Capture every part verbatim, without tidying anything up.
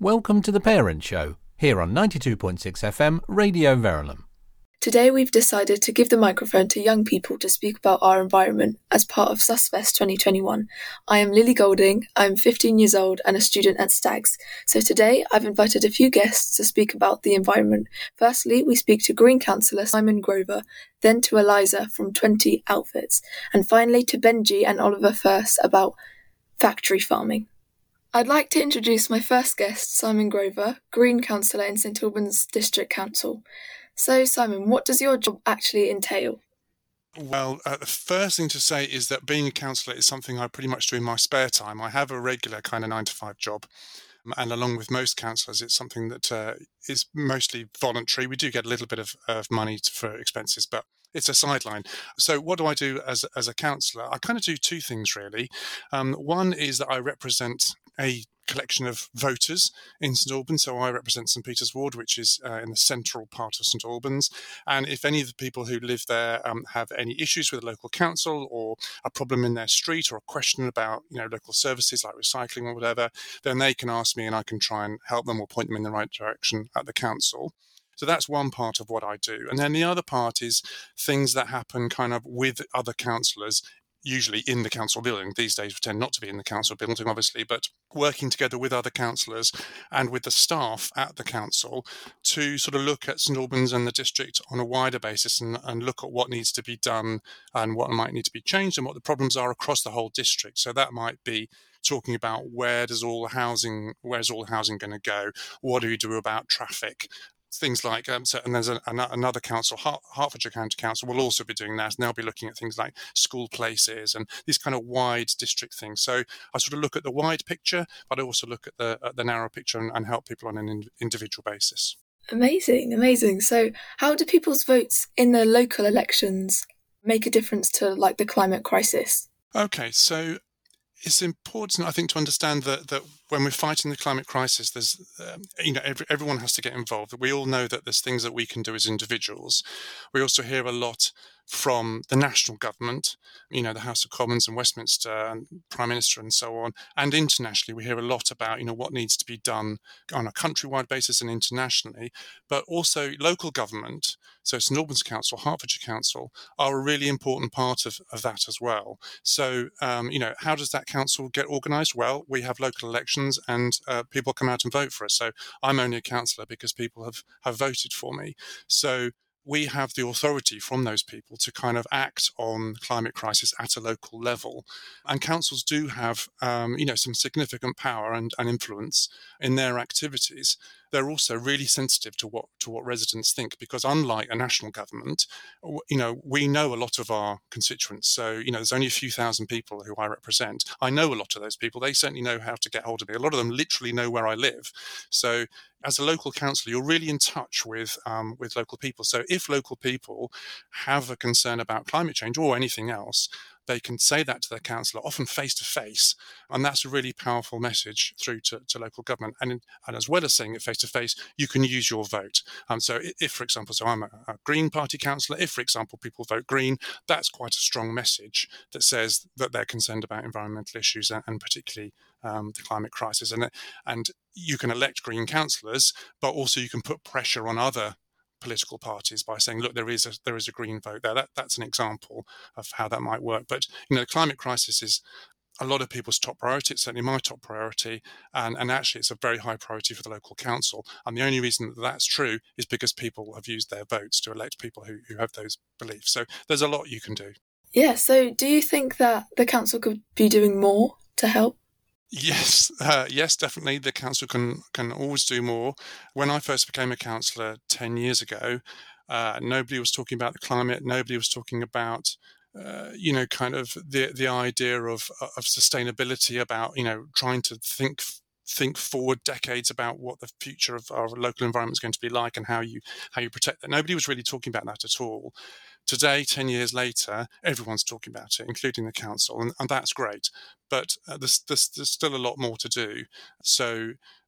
Welcome to The Parent Show, here on ninety-two point six F M Radio Verulam. Today we've decided to give the microphone to young people to speak about our environment as part of SUSFest twenty twenty-one. I am Lily Golding, I'm fifteen years old and a student at Stags. So today I've invited a few guests to speak about the environment. Firstly, we speak to Green Councillor Simon Grover, then to Eliza from twenty Outfits, and finally to Benji and Oliver First about factory farming. I'd like to introduce my first guest, Simon Grover, Green Councillor in St Albans District Council. So, Simon, what does your job actually entail? Well, uh, the first thing to say is that being a councillor is something I pretty much do in my spare time. I have a regular kind of nine to five job. And along with most councillors, it's something that uh, is mostly voluntary. We do get a little bit of, of money for expenses, but it's a sideline. So what do I do as, as a councillor? I kind of do two things, really. Um, one is that I represent a collection of voters in St Albans. So I represent St Peter's Ward, which is uh, in the central part of St Albans. And if any of the people who live there um, have any issues with the local council or a problem in their street or a question about, you know, local services like recycling or whatever, then they can ask me and I can try and help them or point them in the right direction at the council. So that's one part of what I do. And then the other part is things that happen kind of with other councillors, usually in the council building. These days we tend not to be in the council building, obviously, but working together with other councillors and with the staff at the council to sort of look at St Albans and the district on a wider basis and, and look at what needs to be done and what might need to be changed and what the problems are across the whole district. So that might be talking about where does all the housing, where's all the housing going to go? What do we do about traffic? Things like, um, so, and there's a, an, another council, Hert, Hertfordshire County Council, will also be doing that, and they'll be looking at things like school places and these kind of wide district things. So I sort of look at the wide picture, but I also look at the, at the narrow picture and, and help people on an in, individual basis. Amazing, amazing. So how do people's votes in the local elections make a difference to, like, the climate crisis? Okay, so it's important, I think, to understand that, that when we're fighting the climate crisis, there's, um, you know, every, everyone has to get involved. We all know that there's things that we can do as individuals. We also hear a lot from the national government, you know, the House of Commons and Westminster and Prime Minister and so on. And internationally, we hear a lot about, you know, what needs to be done on a countrywide basis and internationally, but also local government. So St Albans Council, Hertfordshire Council are a really important part of, of that as well. So, um, you know, how does that council get organised? Well, we have local elections and uh, people come out and vote for us. So I'm only a councillor because people have, have voted for me. So we have the authority from those people to kind of act on the climate crisis at a local level. And councils do have, um, you know, some significant power and, and influence in their activities. They're also really sensitive to what to what residents think, because unlike a national government, you know, we know a lot of our constituents. So, you know, there's only a few thousand people who I represent. I know a lot of those people. They certainly know how to get hold of me. A lot of them literally know where I live. So as a local councillor, you're really in touch with um, with local people. So if local people have a concern about climate change or anything else, they can say that to their councillor, often face to face. And that's a really powerful message through to, to local government. And, and as well as saying it face to face, you can use your vote. Um, so if, for example, so I'm a, a Green Party councillor, if, for example, people vote Green, that's quite a strong message that says that they're concerned about environmental issues and, and particularly um, the climate crisis. And, and you can elect Green councillors, but also you can put pressure on other political parties by saying, look, there is a there is a green vote there. That that's an example of how that might work. But you know, the climate crisis is a lot of people's top priority. It's certainly my top priority, and and actually, it's a very high priority for the local council. And the only reason that that's true is because people have used their votes to elect people who who have those beliefs. So there's a lot you can do. Yeah. So do you think that the council could be doing more to help? Yes, uh, yes, definitely. The council can can always do more. When I first became a councillor ten years ago, uh, nobody was talking about the climate. Nobody was talking about, uh, you know, kind of the the idea of of sustainability, about, you know, trying to think think forward decades about what the future of our local environment is going to be like and how you how you protect that. Nobody was really talking about that at all. Today, ten years later, everyone's talking about it, including the council, and, and that's great. But uh, there's, there's, there's still a lot more to do. So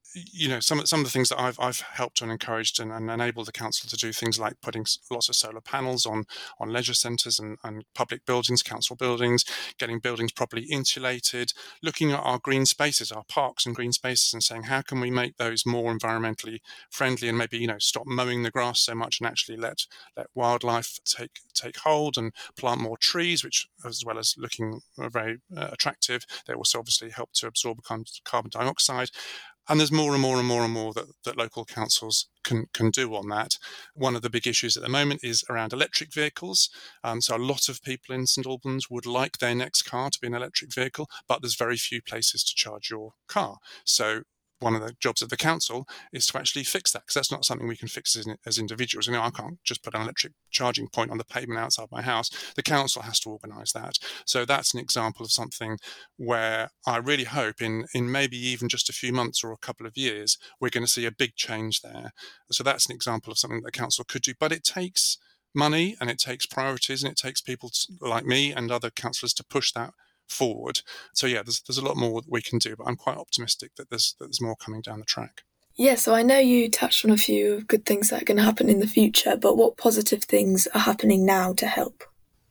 you know, some of some of the things that I've I've helped and encouraged and, and enabled the council to do, things like putting lots of solar panels on on leisure centres and, and public buildings, council buildings, getting buildings properly insulated, looking at our green spaces, our parks and green spaces, and saying how can we make those more environmentally friendly, and maybe, you know, stop mowing the grass so much and actually let let wildlife take take hold, and plant more trees, which, as well as looking very uh, attractive, they also obviously help to absorb carbon dioxide. And there's more and more and more and more that, that local councils can can do on that. One of the big issues at the moment is around electric vehicles. Um, so a lot of people in St Albans would like their next car to be an electric vehicle, but there's very few places to charge your car. So one of the jobs of the council is to actually fix that, because that's not something we can fix as, as individuals. You know, I can't just put an electric charging point on the pavement outside my house. The council has to organise that. So that's an example of something where I really hope in, in maybe even just a few months or a couple of years, we're going to see a big change there. So that's an example of something that the council could do. But it takes money, and it takes priorities, and it takes people to, like me and other councillors, to push that forward. So yeah, there's there's a lot more that we can do, but I'm quite optimistic that there's that there's more coming down the track. Yeah, so I know you touched on a few good things that are going to happen in the future, but what positive things are happening now to help?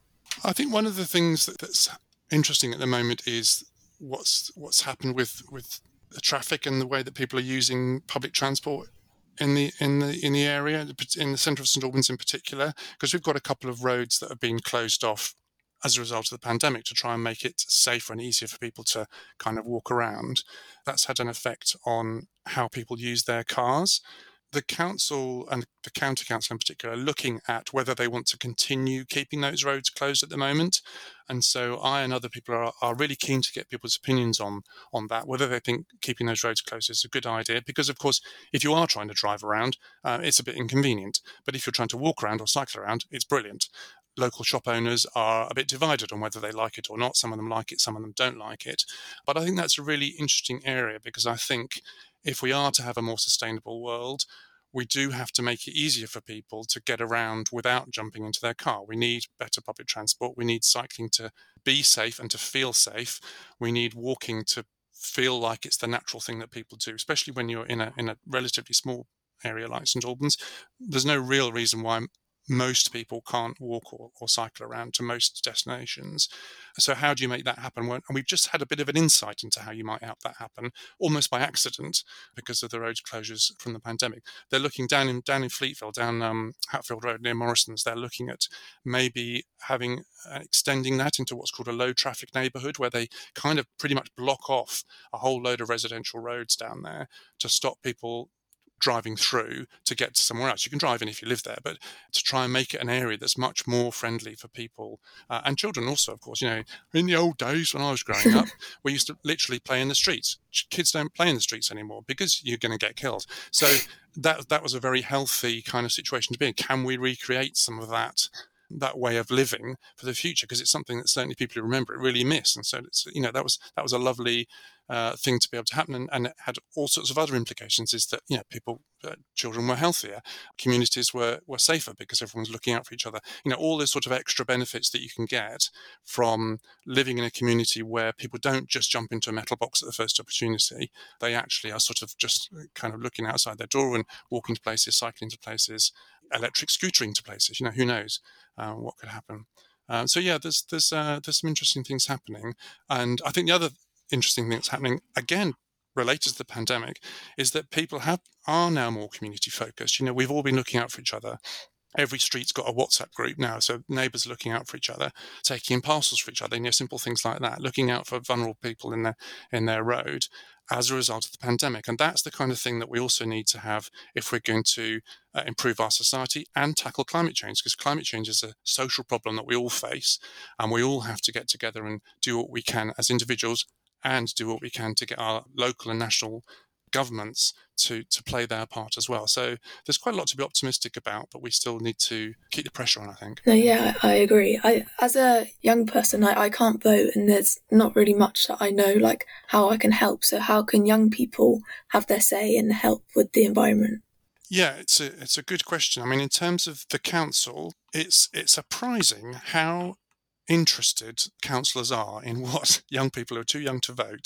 I think one of the things that, that's interesting at the moment is what's what's happened with with the traffic and the way that people are using public transport in the in the in the area, in the centre of St Albans in particular, because we've got a couple of roads that have been closed off as a result of the pandemic to try and make it safer and easier for people to kind of walk around. That's had an effect on how people use their cars. The council and the county council in particular are looking at whether they want to continue keeping those roads closed at the moment. And so I and other people are, are really keen to get people's opinions on, on that, whether they think keeping those roads closed is a good idea. Because, of course, if you are trying to drive around, uh, it's a bit inconvenient. But if you're trying to walk around or cycle around, it's brilliant. Local shop owners are a bit divided on whether they like it or not. Some of them like it, some of them don't like it. But I think that's a really interesting area, because I think if we are to have a more sustainable world, we do have to make it easier for people to get around without jumping into their car. We need better public transport. We need cycling to be safe and to feel safe. We need walking to feel like it's the natural thing that people do, especially when you're in a in a relatively small area like St Albans. There's no real reason why most people can't walk or, or cycle around to most destinations. So how do you make that happen? And we've just had a bit of an insight into how you might help that happen, almost by accident, because of the road closures from the pandemic. They're looking down in down in Fleetville, down um, Hatfield Road near Morrison's. They're looking at maybe having uh, extending that into what's called a low traffic neighbourhood, where they kind of pretty much block off a whole load of residential roads down there to stop people driving through to get to somewhere else. You can drive in if you live there, but to try and make it an area that's much more friendly for people uh, and children also, of course. You know, in the old days when I was growing up, we used to literally play in the streets. Kids don't play in the streets anymore because you're going to get killed. So that that was a very healthy kind of situation to be in. Can we recreate some of that that way of living for the future? Because it's something that certainly people who remember it really miss. And so it's, you know, that was that was a lovely uh, thing to be able to happen, and, and it had all sorts of other implications. Is that, you know, people, uh, children were healthier, communities were were safer because everyone's looking out for each other. You know, all those sort of extra benefits that you can get from living in a community where people don't just jump into a metal box at the first opportunity. They actually are sort of just kind of looking outside their door and walking to places, cycling to places, electric scootering to places. You know, who knows uh, what could happen. Um, so yeah, there's there's uh, there's some interesting things happening, and I think the other interesting thing that's happening, again related to the pandemic, is that people have are now more community focused. You know, we've all been looking out for each other. Every street's got a WhatsApp group now, so neighbours are looking out for each other, taking in parcels for each other, you know, simple things like that, looking out for vulnerable people in their in their road as a result of the pandemic. And that's the kind of thing that we also need to have if we're going to uh, improve our society and tackle climate change, because climate change is a social problem that we all face, and we all have to get together and do what we can as individuals and do what we can to get our local and national governments to to play their part as well. So there's quite a lot to be optimistic about, but we still need to keep the pressure on, I think. No, yeah, I agree. I, as a young person, I, I can't vote, and there's not really much that I know, like, how I can help. So how can young people have their say and help with the environment? Yeah, it's a it's a good question. I mean, in terms of the council, it's it's surprising how interested councillors are in what young people who are too young to vote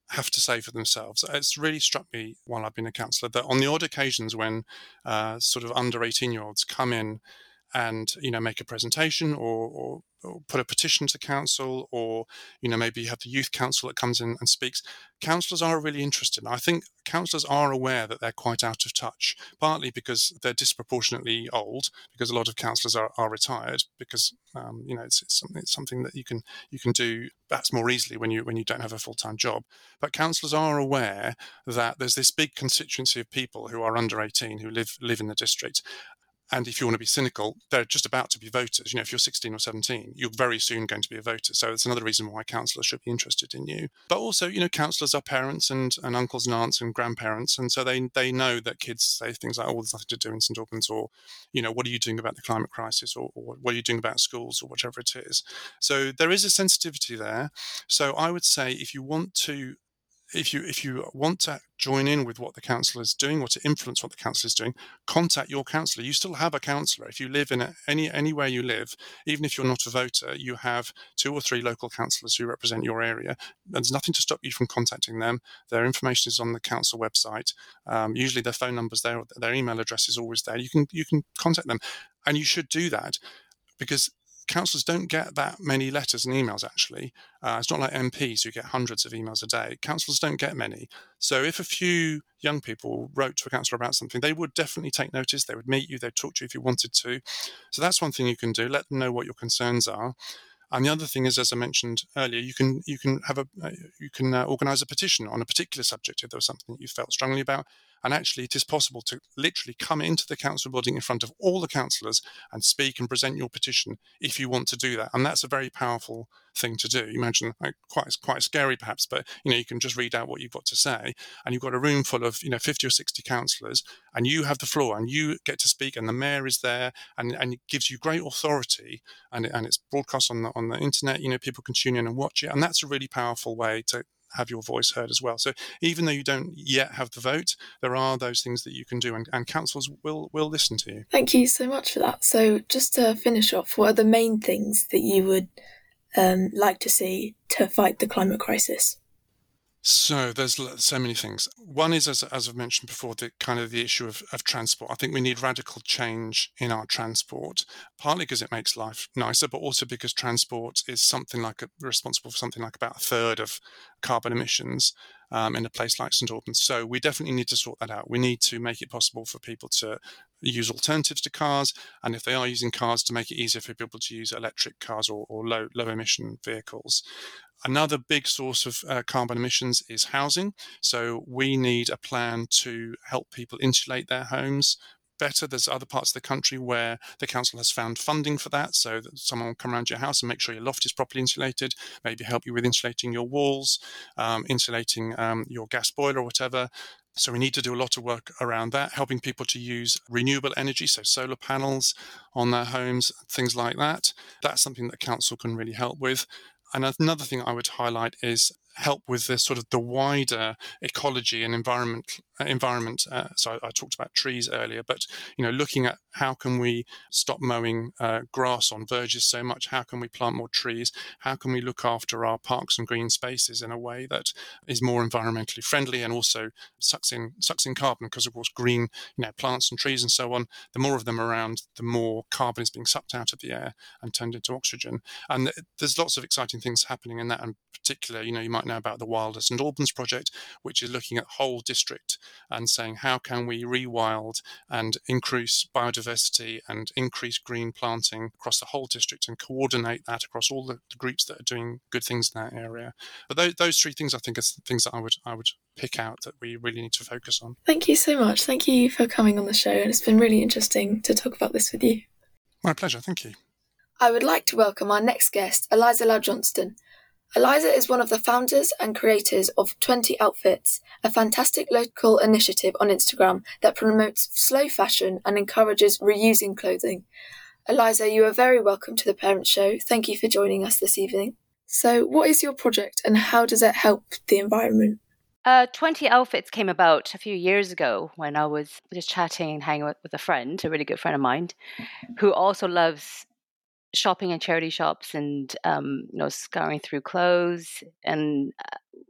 have to say for themselves. It's really struck me while I've been a councillor that on the odd occasions when uh, sort of under eighteen-year-olds come in and, you know, make a presentation or, or, or put a petition to council, or, you know, maybe you have the youth council that comes in and speaks, councillors are really interested. I think councillors are aware that they're quite out of touch, partly because they're disproportionately old, because a lot of councillors are, are retired, because, um, you know, it's, it's, something, it's something that you can you can do perhaps more easily when you when you don't have a full-time job. But councillors are aware that there's this big constituency of people who are under eighteen who live live in the district. And if you want to be cynical, they're just about to be voters. You know, if you're sixteen or seventeen, you're very soon going to be a voter. So it's another reason why councillors should be interested in you. But also, you know, councillors are parents and, and uncles and aunts and grandparents. And so they they know that kids say things like, oh, there's nothing to do in St Albans, or, you know, what are you doing about the climate crisis, or, or what are you doing about schools, or whatever it is. So there is a sensitivity there. So I would say if you want to If you if you want to join in with what the council is doing, or to influence what the council is doing, contact your councillor. You still have a councillor. If you live in a, any anywhere you live, even if you're not a voter, you have two or three local councillors who represent your area. There's nothing to stop you from contacting them. Their information is on the council website. Um, usually their phone number's there, or their email address is always there. You can you can contact them, and you should do that, because councillors don't get that many letters and emails, actually. Uh, it's not like M Ps who get hundreds of emails a day. Councillors don't get many. So if a few young people wrote to a councillor about something, they would definitely take notice. They would meet you. They'd talk to you if you wanted to. So that's one thing you can do. Let them know what your concerns are. And the other thing is, as I mentioned earlier, you can you can have a uh, you can uh, organise a petition on a particular subject if there was something that you felt strongly about. And actually, it is possible to literally come into the council building in front of all the councillors and speak and present your petition if you want to do that. And that's a very powerful thing to do. You imagine, like, quite quite scary perhaps, but you know, you can just read out what you've got to say, and you've got a room full of, you know, fifty or sixty councillors, and you have the floor, and you get to speak, and the mayor is there, and, and it gives you great authority, and and it's broadcast on the on the internet. You know, people can tune in and watch it, and that's a really powerful way to have your voice heard as well. So even though you don't yet have the vote, there are those things that you can do, and, and councils will will listen to you. Thank you so much for that. So just to finish off, what are the main things that you would um, like to see to fight the climate crisis? So there's so many things. One is, as, as I've mentioned before, the kind of the issue of, of transport. I think we need radical change in our transport, partly because it makes life nicer, but also because transport is something like a, responsible for something like about a third of carbon emissions um, in a place like St Albans. So we definitely need to sort that out. We need to make it possible for people to use alternatives to cars, and if they are using cars, to make it easier for people to use electric cars or, or low low emission vehicles. Another big source of uh, carbon emissions is housing. So we need a plan to help people insulate their homes better. There's other parts of the country where the council has found funding for that, so that someone will come around your house and make sure your loft is properly insulated, maybe help you with insulating your walls, um, insulating um, your gas boiler or whatever. So we need to do a lot of work around that, helping people to use renewable energy, so solar panels on their homes, things like that. That's something that council can really help with. And another thing I would highlight is help with the sort of the wider ecology and environment. Uh, environment. Uh, so I, I talked about trees earlier, but you know, looking at how can we stop mowing uh, grass on verges so much? How can we plant more trees? How can we look after our parks and green spaces in a way that is more environmentally friendly and also sucks in sucks in carbon? Because of course, green, you know, plants and trees and so on, the more of them around, the more carbon is being sucked out of the air and turned into oxygen. And th- there's lots of exciting things happening in that. And particular, you know, you might know about the Wilder St Albans project, which is looking at whole district and saying how can we rewild and increase biodiversity and increase green planting across the whole district and coordinate that across all the, the groups that are doing good things in that area. But those, those three things, I think, are things that I would I would pick out that we really need to focus on. Thank you so much. Thank you for coming on the show, and it's been really interesting to talk about this with you. My pleasure. Thank you. I would like to welcome our next guest, Eliza Lau Johnston. Eliza is one of the founders and creators of twenty Outfits, a fantastic local initiative on Instagram that promotes slow fashion and encourages reusing clothing. Eliza, you are very welcome to the Parent Show. Thank you for joining us this evening. So, what is your project and how does it help the environment? Uh, twenty Outfits came about a few years ago when I was just chatting and hanging out with a friend, a really good friend of mine, who also loves shopping in charity shops and um, you know, scouring through clothes. And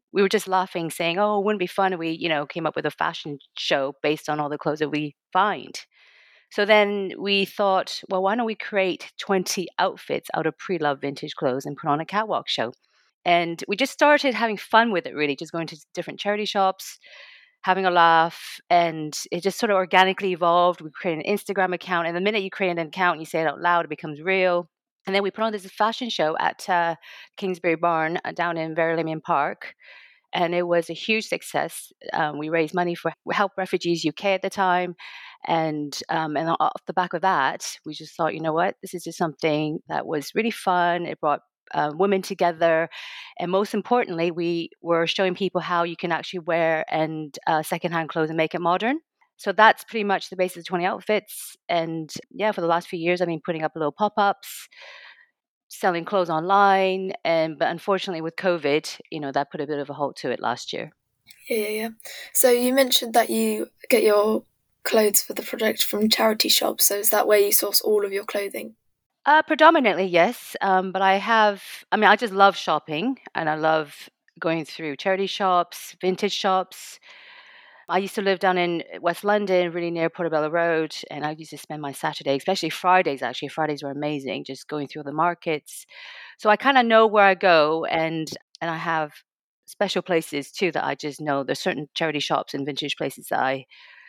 we were just laughing, saying, oh, it wouldn't be fun if we, you know, came up with a fashion show based on all the clothes that we find. So then we thought, well, why don't we create twenty outfits out of pre-loved vintage clothes and put on a catwalk show? And we just started having fun with it, really, just going to different charity shops, having a laugh, and it just sort of organically evolved. We created an Instagram account, and the minute you create an account and you say it out loud, it becomes real. And then we put on this fashion show at uh, Kingsbury Barn uh, down in Verulamium Park, and it was a huge success. Um, we raised money for Help Refugees U K at the time, and um, and off the back of that, we just thought, you know what, this is just something that was really fun. It brought uh, women together, and most importantly, we were showing people how you can actually wear and uh, secondhand clothes and make it modern. So that's pretty much the basis of twenty outfits. And yeah, for the last few years, I've been putting up little pop-ups, selling clothes online, and but unfortunately with COVID, you know, that put a bit of a halt to it last year. Yeah, yeah, yeah. So you mentioned that you get your clothes for the project from charity shops. So is that where you source all of your clothing? Uh, predominantly, yes. Um, but I have, I mean, I just love shopping, and I love going through charity shops, vintage shops. I used to live down in West London, really near Portobello Road, and I used to spend my Saturday, especially Fridays, actually. Fridays were amazing, just going through the markets. So I kind of know where I go, and and I have special places too that I just know. There's certain charity shops and vintage places that I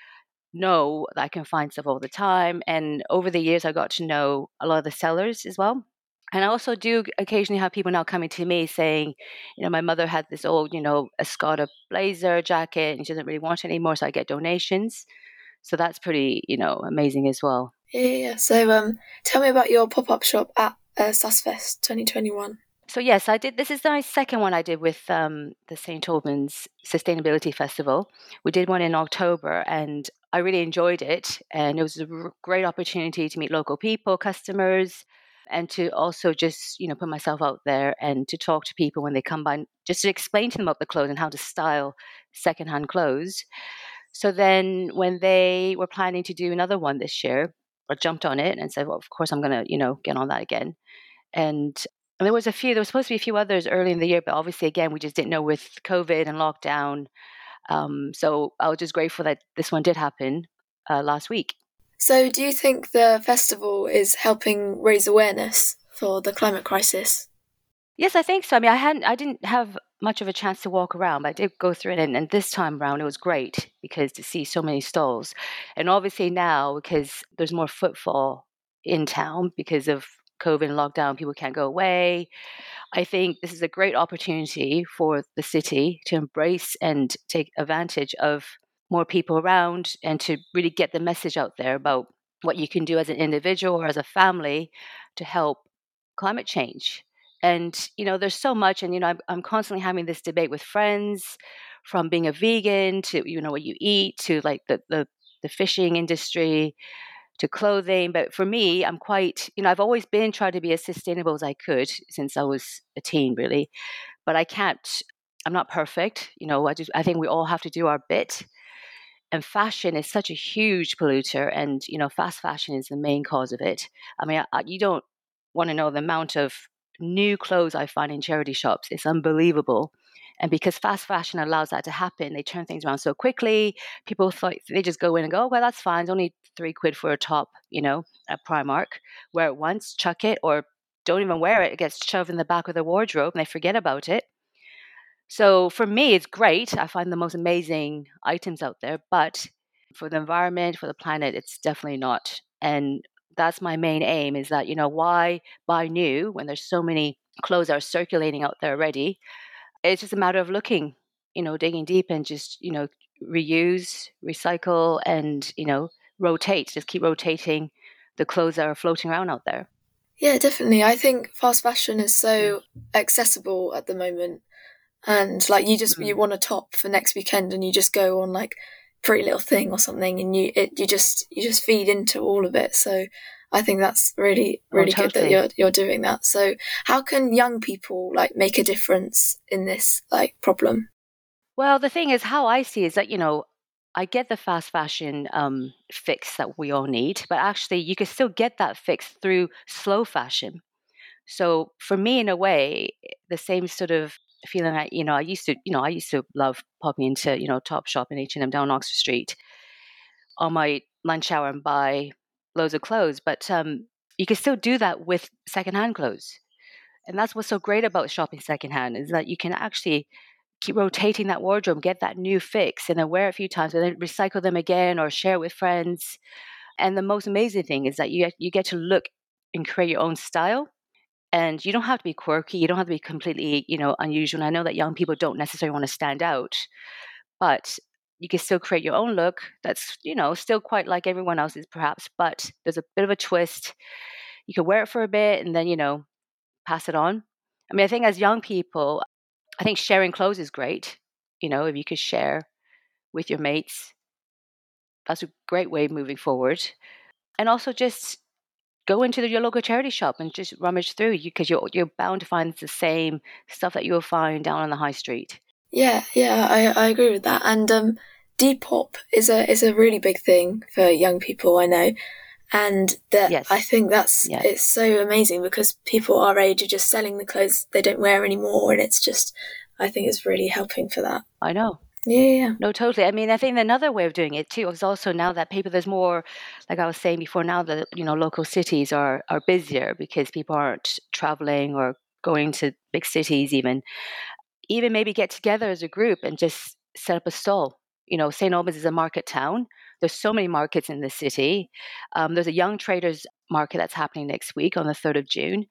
know that I can find stuff all the time. And over the years, I got to know a lot of the sellers as well. And I also do occasionally have people now coming to me saying, you know, my mother had this old, you know, Escada blazer jacket and she doesn't really want it anymore. So I get donations. So that's pretty, you know, amazing as well. Yeah, yeah, yeah. So um, tell me about your pop-up shop at uh, SUSFest twenty twenty-one. So yes, I did. This is my second one I did with um, the Saint Albans Sustainability Festival. We did one in October and I really enjoyed it. And it was a r- great opportunity to meet local people, customers, and to also just, you know, put myself out there and to talk to people when they come by, just to explain to them about the clothes and how to style secondhand clothes. So then when they were planning to do another one this year, I jumped on it and said, well, of course I'm going to, you know, get on that again. And, and there was a few, there was supposed to be a few others early in the year, but obviously, again, we just didn't know with COVID and lockdown. Um, so I was just grateful that this one did happen uh, last week. So do you think the festival is helping raise awareness for the climate crisis? Yes, I think so. I mean, I hadn't, I didn't have much of a chance to walk around, but I did go through it. And, and this time around, it was great because to see so many stalls. And obviously now, because there's more footfall in town because of COVID and lockdown, people can't go away. I think this is a great opportunity for the city to embrace and take advantage of more people around and to really get the message out there about what you can do as an individual or as a family to help climate change. And, you know, there's so much, and, you know, I'm, I'm constantly having this debate with friends, from being a vegan to, you know, what you eat, to like the, the, the fishing industry, to clothing. But for me, I'm quite, you know, I've always been trying to be as sustainable as I could since I was a teen, really. But I can't, I'm not perfect. You know, I just, I think we all have to do our bit. And fashion is such a huge polluter, and you know, fast fashion is the main cause of it. I mean, I, you don't want to know the amount of new clothes I find in charity shops. It's unbelievable. And because fast fashion allows that to happen, they turn things around so quickly. People thought they just go in and go, oh, well, that's fine. It's only three quid for a top, you know, at Primark. Wear it once, chuck it, or don't even wear it. It gets shoved in the back of the wardrobe and they forget about it. So for me, it's great. I find the most amazing items out there, but for the environment, for the planet, it's definitely not. And that's my main aim, is that, you know, why buy new when there's so many clothes that are circulating out there already? It's just a matter of looking, you know, digging deep and just, you know, reuse, recycle, and, you know, rotate, just keep rotating the clothes that are floating around out there. Yeah, definitely. I think fast fashion is so accessible at the moment. And like you just, mm. you want a top for next weekend and you just go on like Pretty Little Thing or something and you, it, you just, you just feed into all of it. So I think that's really, really oh, totally. good that you're, you're doing that. So how can young people like make a difference in this like problem? Well, the thing is, how I see is that, you know, I get the fast fashion um, fix that we all need, but actually you can still get that fix through slow fashion. So for me, in a way, the same sort of feeling like, you know, I used to, you know, I used to love popping into, you know, Topshop and H and M down Oxford Street on my lunch hour and buy loads of clothes. But um, you can still do that with secondhand clothes. And that's what's so great about shopping secondhand, is that you can actually keep rotating that wardrobe, get that new fix, and then wear it a few times and then recycle them again or share with friends. And the most amazing thing is that you you get to look and create your own style. And you don't have to be quirky. You don't have to be completely, you know, unusual. And I know that young people don't necessarily want to stand out, but you can still create your own look that's, you know, still quite like everyone else's perhaps, but there's a bit of a twist. You can wear it for a bit and then, you know, pass it on. I mean, I think as young people, I think sharing clothes is great. You know, if you could share with your mates, that's a great way moving forward. And also just go into the, your local charity shop and just rummage through, because you're you're bound to find the same stuff that you'll find down on the high street. Yeah, yeah, I, I agree with that. And um, Depop is a is a really big thing for young people, I know. And that Yes. I think that's Yes. it's so amazing, because people our age are just selling the clothes they don't wear anymore, and it's just, I think it's really helping for that. I know. Yeah, yeah, yeah. No, totally. I mean, I think another way of doing it too is also now that people, there's more, like I was saying before, now that, you know, local cities are, are busier because people aren't traveling or going to big cities even. Even maybe get together as a group and just set up a stall. You know, Saint Albans is a market town. There's so many markets in the city. Um, there's a young traders market that's happening next week on the third of June.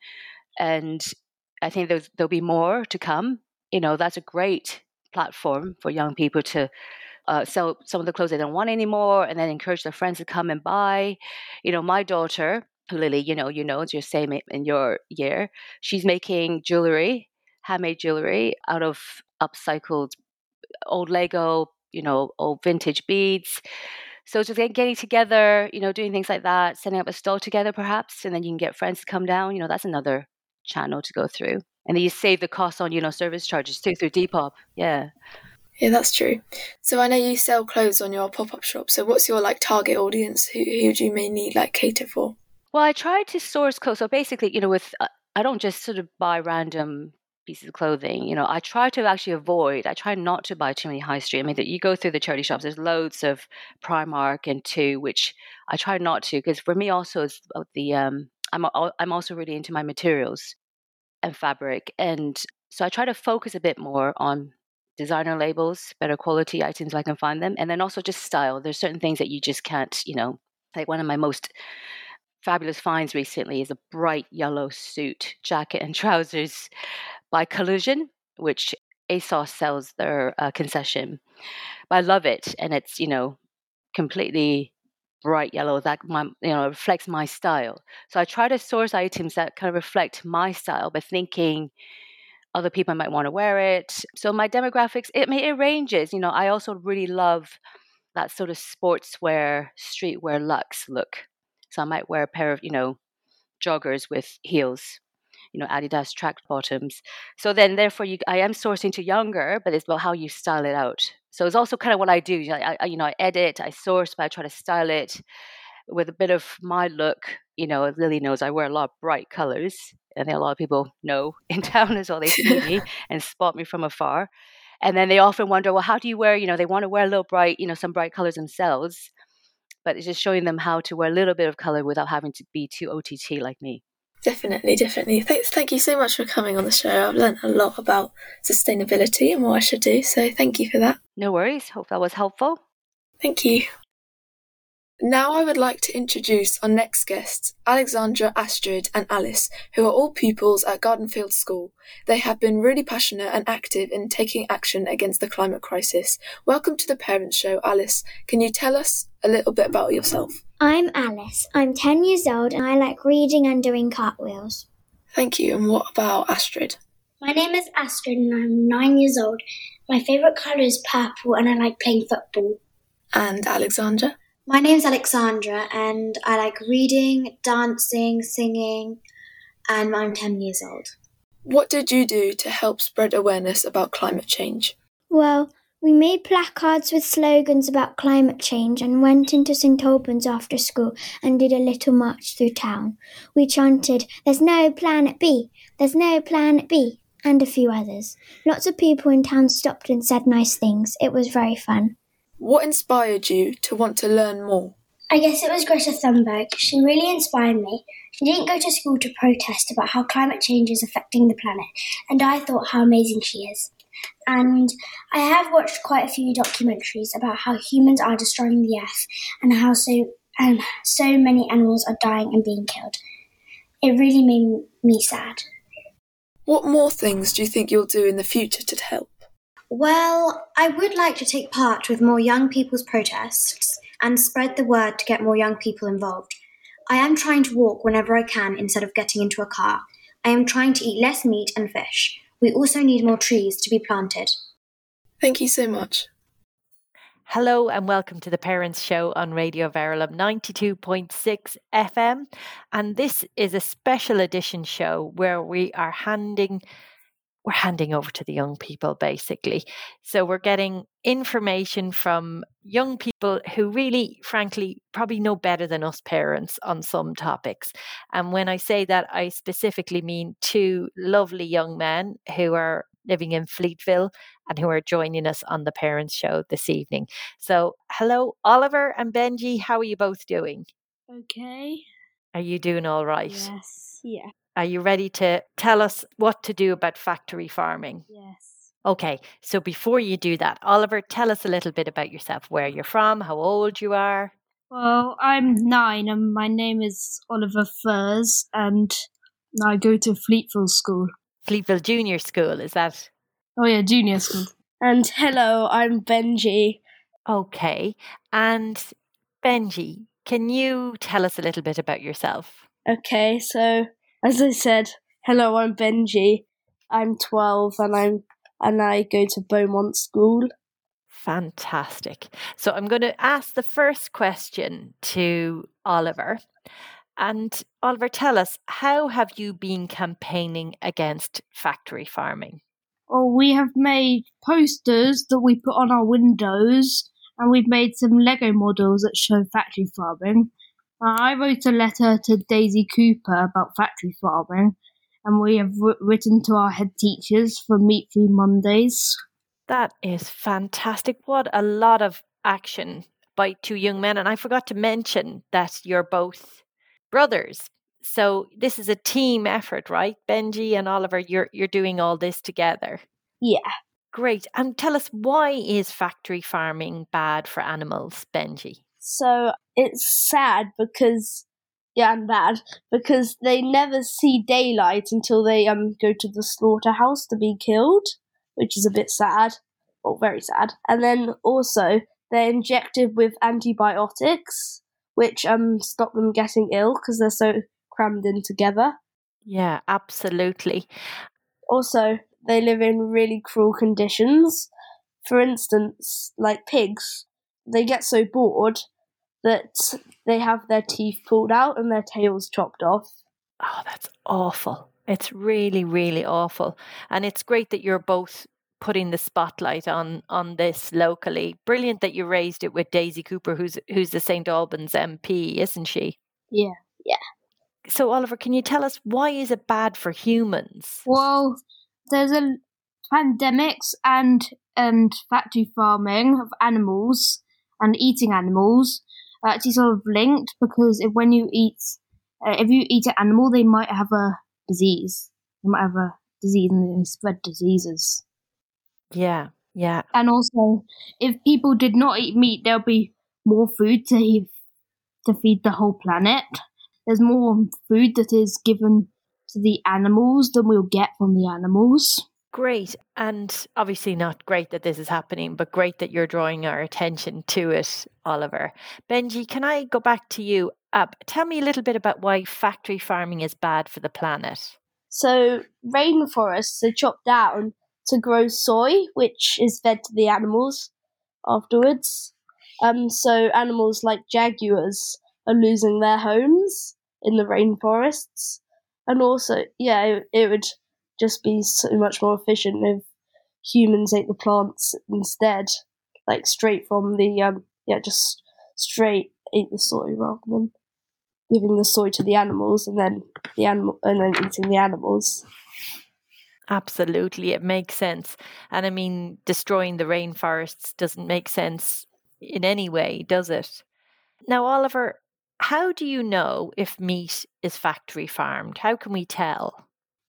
And I think there's, there'll be more to come. You know, that's a great platform for young people to uh, sell some of the clothes they don't want anymore, and then encourage their friends to come and buy. You know, my daughter, who Lily, you know, you know, it's your same in your year, she's making jewelry, handmade jewelry out of upcycled old Lego, you know, old vintage beads. So just get- getting together, you know, doing things like that, setting up a stall together perhaps, and then you can get friends to come down. You know, that's another channel to go through. And then you save the cost on, you know, service charges too through Depop. Yeah. Yeah, that's true. So I know you sell clothes on your pop-up shop. So what's your like target audience? Who who do you mainly like cater for? Well, I try to source clothes. So basically, you know, with uh, I don't just sort of buy random pieces of clothing. You know, I try to actually avoid. I try not to buy too many high street. I mean, that you go through the charity shops. There's loads of Primark and two, which I try not to, because for me also is about the um. I'm al- I'm also really into my materials and fabric, and so I try to focus a bit more on designer labels, better quality items if I can find them, and then also just style. There's certain things that you just can't, you know, like one of my most fabulous finds recently is a bright yellow suit, jacket, and trousers by Collusion, which ASOS sells their uh, concession. But I love it, and it's, you know, completely bright yellow that my, you know, reflects my style. So I try to source items that kind of reflect my style, but thinking other people might want to wear it. So my demographics, it, it ranges. You know, I also really love that sort of sportswear, streetwear luxe look. So I might wear a pair of, you know, joggers with heels, you know, Adidas track bottoms. So then, therefore, you, I am sourcing to younger, but it's about how you style it out. So it's also kind of what I do. You know, I, I, you know, I edit, I source, but I try to style it with a bit of my look. You know, as Lily knows, I wear a lot of bright colors. I think a lot of people know in town as well. They see me and spot me from afar. And then they often wonder, well, how do you wear, you know, they want to wear a little bright, you know, some bright colors themselves. But it's just showing them how to wear a little bit of color without having to be too O T T like me. Definitely, definitely. Th- thank you so much for coming on the show. I've learned a lot about sustainability and what I should do. So thank you for that. No worries. Hope that was helpful. Thank you. Now I would like to introduce our next guests, Alexandra, Astrid and Alice, who are all pupils at Gardenfield School. They have been really passionate and active in taking action against the climate crisis. Welcome to the Parents Show, Alice. Can you tell us a little bit about yourself? I'm Alice. I'm ten years old and I like reading and doing cartwheels. Thank you. And what about Astrid? My name is Astrid and I'm nine years old. My favourite colour is purple and I like playing football. And Alexandra? My name's Alexandra and I like reading, dancing, singing, and I'm ten years old. What did you do to help spread awareness about climate change? Well, we made placards with slogans about climate change and went into Saint Albans after school and did a little march through town. We chanted, "There's no planet B! There's no planet B!" and a few others. Lots of people in town stopped and said nice things. It was very fun. What inspired you to want to learn more? I guess it was Greta Thunberg. She really inspired me. She didn't go to school to protest about how climate change is affecting the planet, and I thought how amazing she is. And I have watched quite a few documentaries about how humans are destroying the earth and how so and so many animals are dying and being killed. It really made me sad. What more things do you think you'll do in the future to help? Well, I would like to take part with more young people's protests and spread the word to get more young people involved. I am trying to walk whenever I can instead of getting into a car. I am trying to eat less meat and fish. We also need more trees to be planted. Thank you so much. Hello and welcome to the Parents Show on Radio Verulam ninety-two point six F M. And this is a special edition show where we are handing we're handing over to the young people, basically. So we're getting information from young people who really, frankly, probably know better than us parents on some topics. And when I say that, I specifically mean two lovely young men who are living in Fleetville and who are joining us on the Parents Show this evening. So hello, Oliver and Benji. How are you both doing? Okay. Are you doing all right? Yes. Yeah. Are you ready to tell us what to do about factory farming? Yes. Okay, so before you do that, Oliver, tell us a little bit about yourself, where you're from, how old you are. Well, I'm nine and my name is Oliver Furs and I go to Fleetville School. Fleetville Junior School, is that? Oh yeah, junior school. And hello, I'm Benji. Okay, and Benji, can you tell us a little bit about yourself? Okay, so as I said, hello, I'm Benji. I'm twelve and I'm and I go to Beaumont School. Fantastic. So I'm going to ask the first question to Oliver. And Oliver, tell us, how have you been campaigning against factory farming? Well, we have made posters that we put on our windows and we've made some Lego models that show factory farming. Uh, I wrote a letter to Daisy Cooper about factory farming, and we have w- written to our head teachers for Meat Free Mondays. That is fantastic. What a lot of action by two young men. And I forgot to mention that you're both brothers. So this is a team effort, right? Benji and Oliver, you're you're doing all this together. Yeah. Great. And tell us, why is factory farming bad for animals, Benji? So it's sad because, yeah, and bad, because they never see daylight until they um go to the slaughterhouse to be killed, which is a bit sad, or very sad. And then also they're injected with antibiotics, which um stop them getting ill because they're so crammed in together. Yeah, absolutely. Also, they live in really cruel conditions. For instance, like pigs, they get so bored that they have their teeth pulled out and their tails chopped off. Oh, that's awful. It's really, really awful. And it's great that you're both putting the spotlight on on this locally. Brilliant that you raised it with Daisy Cooper, who's who's the Saint Albans M P, isn't she? Yeah, yeah. So, Oliver, can you tell us, why is it bad for humans? Well, there's a pandemics and and factory farming of animals and eating animals are actually sort of linked, because if when you eat uh, if you eat an animal, they might have a disease. They might have a disease and they spread diseases. Yeah, yeah. And also, if people did not eat meat, there'll be more food to he- to feed the whole planet. There's more food that is given to the animals than we'll get from the animals. Great. And obviously not great that this is happening, but great that you're drawing our attention to it, Oliver. Benji, can I go back to you? Uh, tell me a little bit about why factory farming is bad for the planet. So rainforests are chopped down to grow soy, which is fed to the animals afterwards. Um, so animals like jaguars are losing their homes in the rainforests. And also, yeah, it, it would just be so much more efficient if humans ate the plants instead, like straight from the, um, yeah, just straight ate the soy rather than giving the soy to the animals and then the animal and then eating the animals. Absolutely, it makes sense. And I mean, destroying the rainforests doesn't make sense in any way, does it? Now, Oliver, how do you know if meat is factory farmed? How can we tell?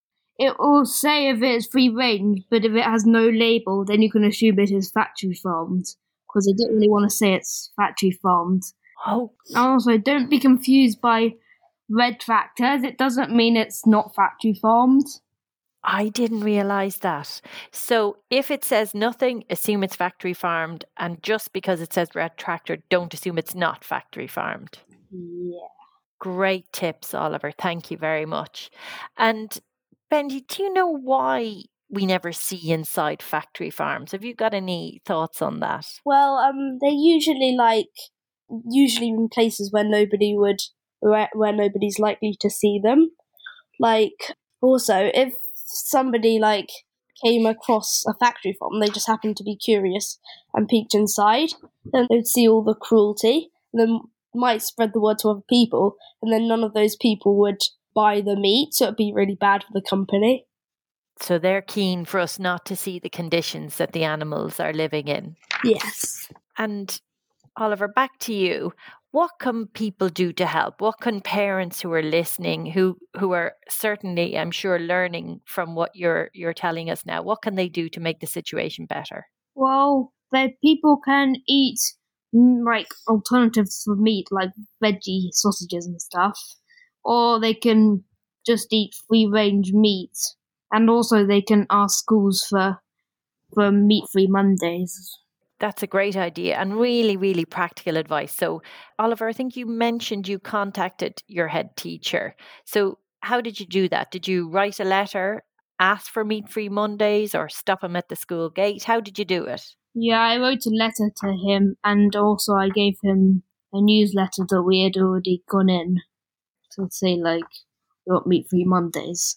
It will say if it's free range, but if it has no label, then you can assume it is factory farmed, because they don't really want to say it's factory farmed. Oh, And also, don't be confused by red tractors. It doesn't mean it's not factory farmed. I didn't realize that. So if it says nothing, assume it's factory farmed. And just because it says red tractor, don't assume it's not factory farmed. Yeah. Great tips, Oliver. Thank you very much. And Benji, do you know why we never see inside factory farms? Have you got any thoughts on that? Well, um, they're usually like usually in places where nobody would where, where nobody's likely to see them. Like, also, if somebody like came across a factory farm, they just happened to be curious and peeked inside, then they'd see all the cruelty, and then might spread the word to other people, and then none of those people would buy the meat, so it'd be really bad for the company. So they're keen for us not to see the conditions that the animals are living in. Yes. And Oliver, back to you. What can people do to help? What can parents who are listening, who who are certainly, I'm sure, learning from what you're you're telling us now, what can they do to make the situation better? Well, the people can eat mm, like alternatives for meat, like veggie sausages and stuff, or they can just eat free range meat, and also they can ask schools for for meat free Mondays. That's a great idea and really, really practical advice. So, Oliver, I think you mentioned you contacted your head teacher. So, how did you do that? Did you write a letter, ask for meat-free Mondays, or stop him at the school gate? How did you do it? Yeah, I wrote a letter to him, and also I gave him a newsletter that we had already gone in to say, like, we want meat-free Mondays.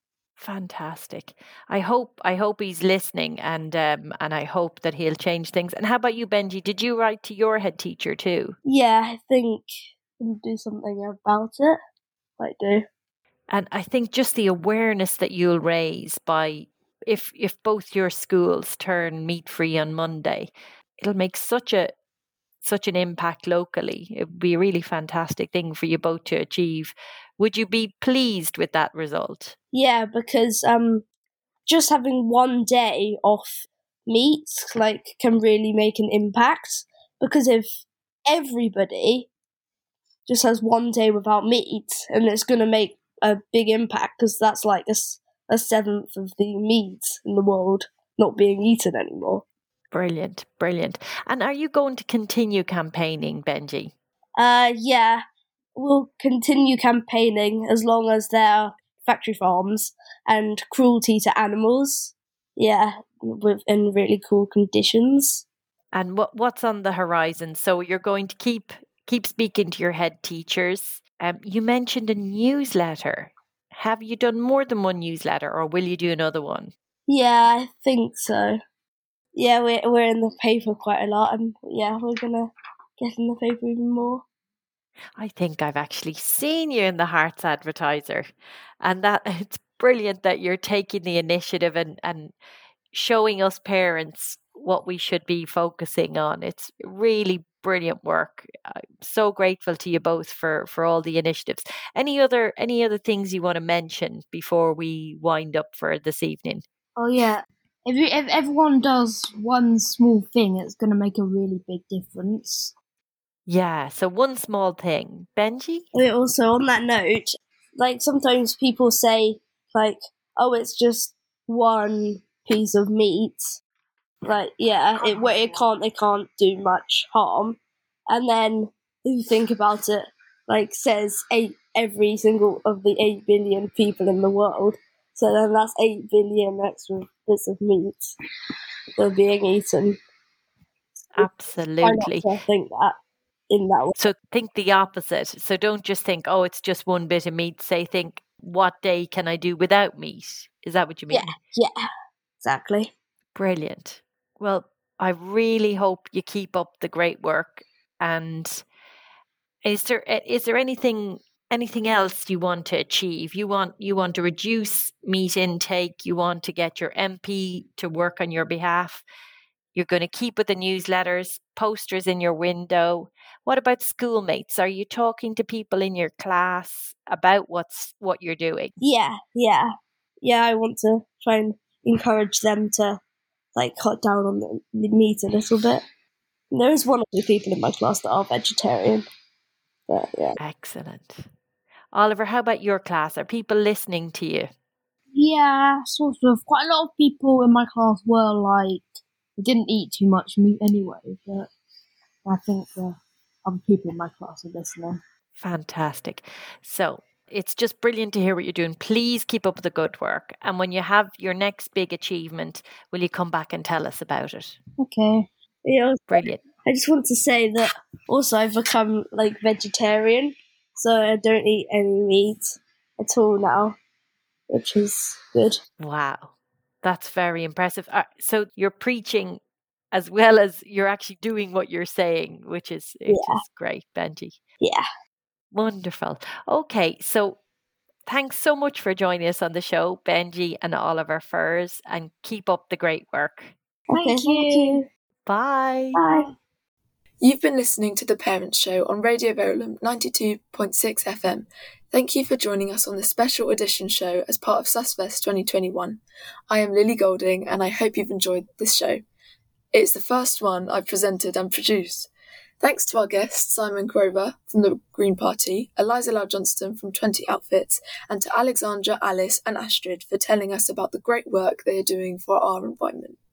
Fantastic. I hope I hope he's listening, and um, and I hope that he'll change things. And how about you, Benji? Did you write to your head teacher too? Yeah, I think we'll do something about it. I do. And I think just the awareness that you'll raise by if if both your schools turn meat free on Monday, it'll make such a such an impact locally. It would be a really fantastic thing for you both to achieve. Would you be pleased with that result? Yeah, because um, just having one day off meat like can really make an impact. Because if everybody just has one day without meat, and it's going to make a big impact, because that's like a, a seventh of the meat in the world not being eaten anymore. Brilliant, brilliant. And are you going to continue campaigning, Benji? Uh, yeah, we'll continue campaigning as long as there are factory farms and cruelty to animals. Yeah, with in really cool conditions. And what what's on the horizon? So you're going to keep keep speaking to your head teachers. Um, you mentioned a newsletter. Have you done more than one newsletter, or will you do another one? Yeah, I think so. Yeah, we're we're in the paper quite a lot, and yeah, we're gonna get in the paper even more. I think I've actually seen you in the Hearts Advertiser, and that it's brilliant that you're taking the initiative and and showing us parents what we should be focusing on. It's really brilliant work. I'm so grateful to you both for for all the initiatives. Any other any other things you want to mention before we wind up for this evening? Oh yeah, if you, if everyone does one small thing, it's going to make a really big difference. Yeah, so one small thing. Benji? And also, on that note, like sometimes people say, like, oh, it's just one piece of meat. Like, yeah, it it can't it can't do much harm. And then if you think about it, like says eight every single of the eight billion people in the world. So then that's eight billion extra bits of meat that are being eaten. Absolutely. I think that in that way. So think the opposite. So don't just think, oh, it's just one bit of meat. Say, think, what day can I do without meat? Is that what you mean? Yeah, yeah, exactly. Brilliant. Well, I really hope you keep up the great work. And is there is there anything anything else you want to achieve? You want you want to reduce meat intake. You want to get your M P to work on your behalf. You're going to keep with the newsletters, posters in your window. What about schoolmates? Are you talking to people in your class about what's what you're doing? Yeah, yeah, yeah. I want to try and encourage them to like cut down on the, the meat a little bit. And there is one or two people in my class that are vegetarian. But yeah. Excellent. Oliver, how about your class? Are people listening to you? Yeah, sort of. Quite a lot of people in my class were like, they didn't eat too much meat anyway, but I think the other people in my class are listening. Fantastic. So it's just brilliant to hear what you're doing. Please keep up the good work. And when you have your next big achievement, will you come back and tell us about it? Okay. Yeah, brilliant. I just want to say that also I've become like vegetarian, so I don't eat any meat at all now, which is good. Wow, that's very impressive. Uh, so you're preaching as well as you're actually doing what you're saying, which is which Yeah. is great, Benji. Yeah. Wonderful. Okay, so thanks so much for joining us on the show, Benji and Oliver Furze, and keep up the great work. Okay, Thank thank you. you. Bye. Bye. You've been listening to The Parents Show on Radio Verulam ninety-two point six F M. Thank you for joining us on this special edition show as part of SUSFest twenty twenty-one. I am Lily Golding and I hope you've enjoyed this show. It's the first one I've presented and produced. Thanks to our guests Simon Grover from the Green Party, Eliza Lau Johnston from twenty Outfits, and to Alexandra, Alice and Astrid for telling us about the great work they are doing for our environment.